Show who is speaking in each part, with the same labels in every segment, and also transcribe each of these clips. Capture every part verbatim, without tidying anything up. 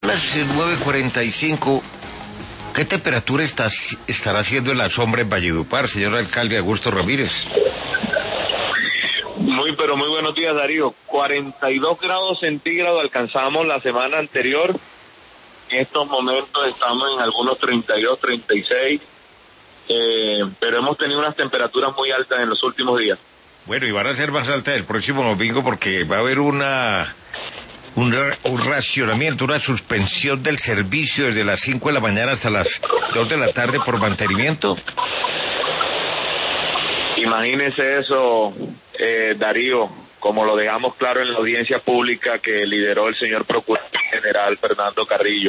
Speaker 1: Las nueve cuarenta y cinco. ¿Qué temperatura está, estará haciendo en la sombra en Valledupar, señor alcalde Augusto Ramírez?
Speaker 2: Muy, pero muy buenos días, Darío. cuarenta y dos grados centígrados alcanzamos la semana anterior. En estos momentos estamos en algunos treinta y dos, treinta y seis, eh, pero hemos tenido unas temperaturas muy altas en los últimos días.
Speaker 1: Bueno, y van a ser más altas el próximo domingo porque va a haber una... Un, un racionamiento, una suspensión del servicio desde las cinco de la mañana hasta las dos de la tarde por mantenimiento.
Speaker 2: Imagínese eso, eh, Darío, como lo dejamos claro en la audiencia pública que lideró el señor Procurador General Fernando Carrillo.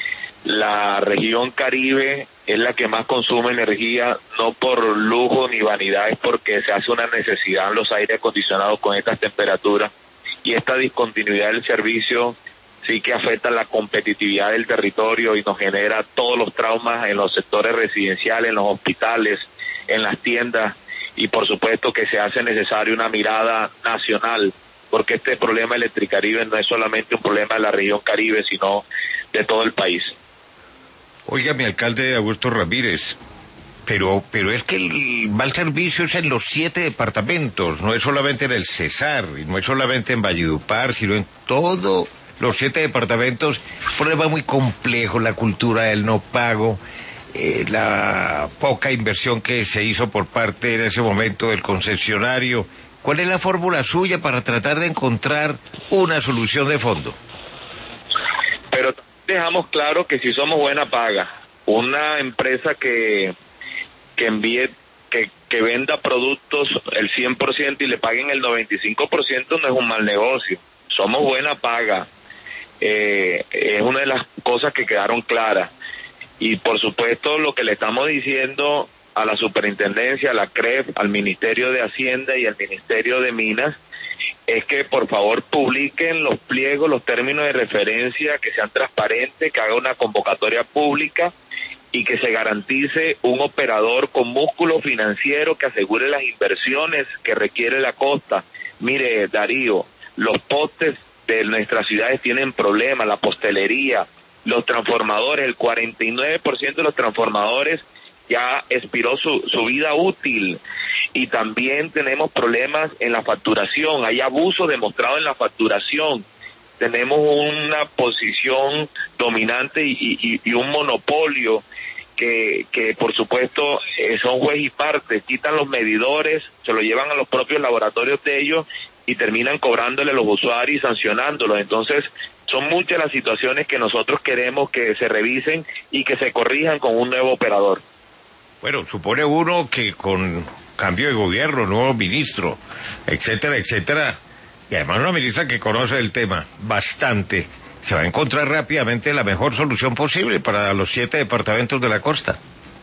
Speaker 2: La región Caribe es la que más consume energía, no por lujo ni vanidad, es porque se hace una necesidad en los aires acondicionados con estas temperaturas. Y esta discontinuidad del servicio sí que afecta la competitividad del territorio y nos genera todos los traumas en los sectores residenciales, en los hospitales, en las tiendas, y por supuesto que se hace necesaria una mirada nacional, porque este problema Electricaribe no es solamente un problema de la región Caribe, sino de todo el país.
Speaker 1: Oiga, mi alcalde Augusto Ramírez, Pero, pero es que el mal servicio es en los siete departamentos, no es solamente en el Cesar, y no es solamente en Valledupar, sino en todos los siete departamentos. Un problema muy complejo, la cultura del no pago, eh, la poca inversión que se hizo por parte en ese momento del concesionario. ¿Cuál es la fórmula suya para tratar de encontrar una solución de fondo?
Speaker 2: Pero dejamos claro que si somos buena paga, una empresa que... que envíe, que, que venda productos el cien por ciento y le paguen el noventa y cinco por ciento no es un mal negocio. Somos buena paga. Eh, es una de las cosas que quedaron claras. Y por supuesto lo que le estamos diciendo a la superintendencia, a la C R E F, al Ministerio de Hacienda y al Ministerio de Minas, es que por favor publiquen los pliegos, los términos de referencia, que sean transparentes, que haga una convocatoria pública y que se garantice un operador con músculo financiero que asegure las inversiones que requiere la costa. Mire, Darío, los postes de nuestras ciudades tienen problemas, la postelería, los transformadores, el cuarenta y nueve por ciento de los transformadores ya expiró su, su vida útil, y también tenemos problemas en la facturación, hay abuso demostrado en la facturación. Tenemos una posición dominante y, y, y un monopolio que, que por supuesto eh, son juez y parte, quitan los medidores, se lo llevan a los propios laboratorios de ellos y terminan cobrándole a los usuarios y sancionándolos. Entonces son muchas las situaciones que nosotros queremos que se revisen y que se corrijan con un nuevo operador.
Speaker 1: Bueno, supone uno que con cambio de gobierno, nuevo ministro, etcétera, etcétera, y además una ministra que conoce el tema bastante, se va a encontrar rápidamente la mejor solución posible para los siete departamentos de la costa.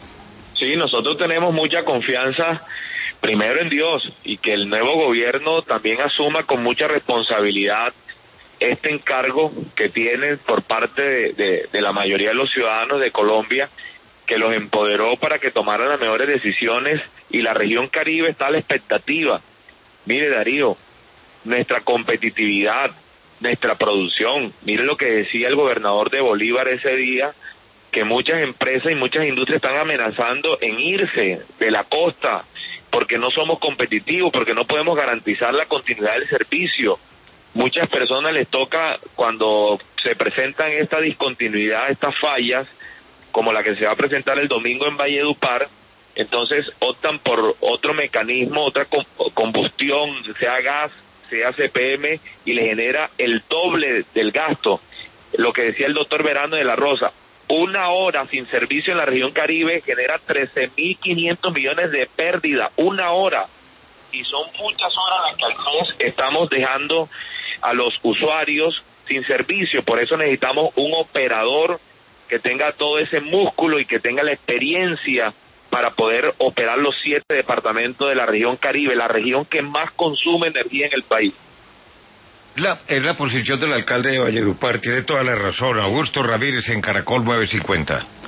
Speaker 2: Sí, nosotros tenemos mucha confianza, primero en Dios, y que el nuevo gobierno también asuma con mucha responsabilidad este encargo que tiene por parte de, de, de la mayoría de los ciudadanos de Colombia, que los empoderó para que tomaran las mejores decisiones, y la región Caribe está a la expectativa. Mire, Darío, nuestra competitividad, nuestra producción. Mire lo que decía el gobernador de Bolívar ese día, que muchas empresas y muchas industrias están amenazando en irse de la costa porque no somos competitivos, porque no podemos garantizar la continuidad del servicio. Muchas personas les toca, cuando se presentan esta discontinuidad, estas fallas, como la que se va a presentar el domingo en Valledupar, entonces optan por otro mecanismo, otra combustión, sea gas, sea C P M, y le genera el doble del gasto. Lo que decía el doctor Verano de la Rosa, una hora sin servicio en la región Caribe genera trece mil quinientos millones de pérdida, una hora, y son muchas horas las que al mes estamos dejando a los usuarios sin servicio. Por eso necesitamos un operador que tenga todo ese músculo y que tenga la experiencia para poder operar los siete departamentos de la región Caribe, la región que más consume energía en el país.
Speaker 1: La, es la posición del alcalde de Valledupar, tiene toda la razón. Augusto Ramírez en Caracol nueve cincuenta.